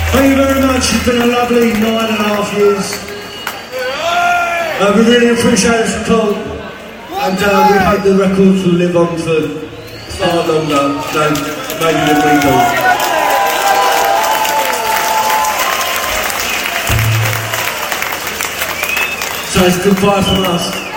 Thank you very much. It's been a lovely 9.5 years. We really appreciate the support, and we hope the records will live on for far longer than maybe than we do. So it's goodbye from us.